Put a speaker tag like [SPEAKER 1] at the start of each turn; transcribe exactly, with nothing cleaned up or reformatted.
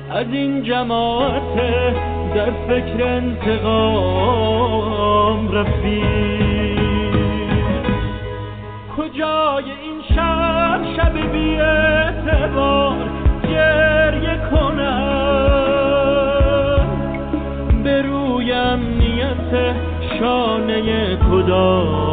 [SPEAKER 1] از این جماعت در فکر انتقام رفتی. کجای این شب شب بی اعتبار گریه کنم به روی امنیت شانه کدام